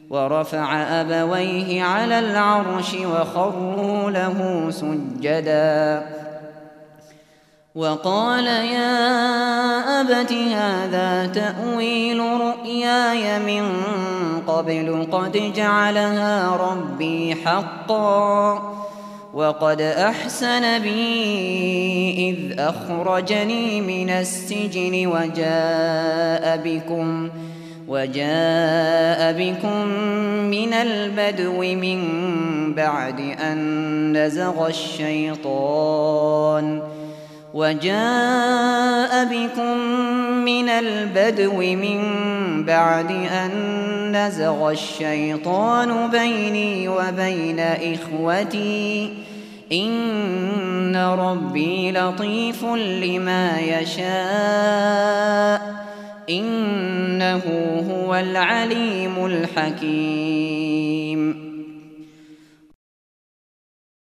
ورفع أبويه على العرش وخروا له سجدا وقال يا أبت هذا تأويل رؤياي من قبل قد جعلها ربي حقا وقد أحسن بي إذ أخرجني من السجن وجاء بكم من البدو من بعد أن نزغ الشيطان بيني وبين إخوتي إن ربي لطيف لما يشاء إنه هو العليم الحكيم